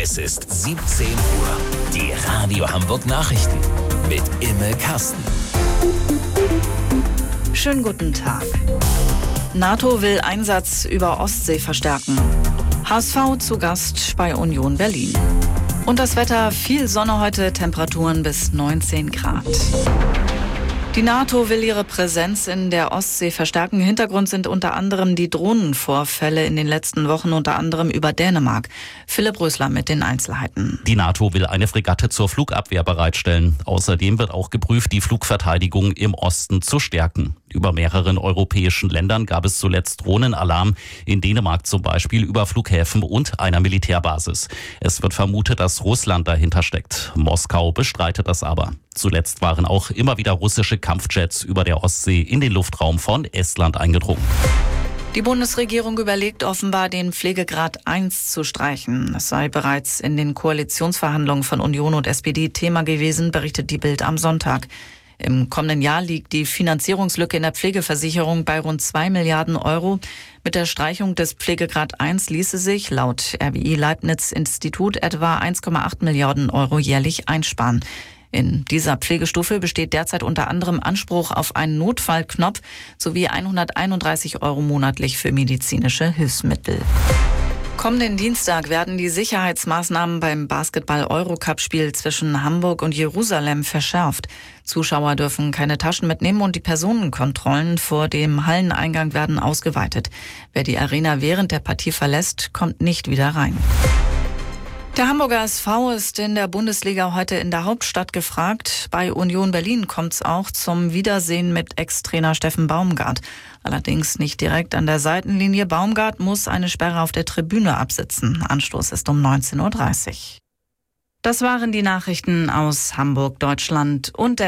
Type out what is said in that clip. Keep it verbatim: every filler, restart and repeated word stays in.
Es ist siebzehn Uhr. Die Radio Hamburg Nachrichten mit Imme Kasten. Schönen guten Tag. NATO will Einsatz über Ostsee verstärken. H S V zu Gast bei Union Berlin. Und das Wetter, viel Sonne heute, Temperaturen bis neunzehn Grad. Die NATO will ihre Präsenz in der Ostsee verstärken. Hintergrund sind unter anderem die Drohnenvorfälle in den letzten Wochen, unter anderem über Dänemark. Philipp Rösler mit den Einzelheiten. Die NATO will eine Fregatte zur Flugabwehr bereitstellen. Außerdem wird auch geprüft, die Flugverteidigung im Osten zu stärken. Über mehreren europäischen Ländern gab es zuletzt Drohnenalarm. In Dänemark zum Beispiel über Flughäfen und einer Militärbasis. Es wird vermutet, dass Russland dahinter steckt. Moskau bestreitet das aber. Zuletzt waren auch immer wieder russische Kampfjets über der Ostsee in den Luftraum von Estland eingedrungen. Die Bundesregierung überlegt offenbar, den Pflegegrad eins zu streichen. Es sei bereits in den Koalitionsverhandlungen von Union und S P D Thema gewesen, berichtet die Bild am Sonntag. Im kommenden Jahr liegt die Finanzierungslücke in der Pflegeversicherung bei rund zwei Milliarden Euro. Mit der Streichung des Pflegegrad eins ließe sich laut R W I Leibniz Institut etwa eins Komma acht Milliarden Euro jährlich einsparen. In dieser Pflegestufe besteht derzeit unter anderem Anspruch auf einen Notfallknopf sowie hunderteinunddreißig Euro monatlich für medizinische Hilfsmittel. Kommenden Dienstag werden die Sicherheitsmaßnahmen beim Basketball-Eurocup-Spiel zwischen Hamburg und Jerusalem verschärft. Zuschauer dürfen keine Taschen mitnehmen und die Personenkontrollen vor dem Halleneingang werden ausgeweitet. Wer die Arena während der Partie verlässt, kommt nicht wieder rein. Der Hamburger S V ist in der Bundesliga heute in der Hauptstadt gefragt. Bei Union Berlin kommt es auch zum Wiedersehen mit Ex-Trainer Steffen Baumgart. Allerdings nicht direkt an der Seitenlinie. Baumgart muss eine Sperre auf der Tribüne absitzen. Anstoß ist um neunzehn Uhr dreißig. Das waren die Nachrichten aus Hamburg, Deutschland und der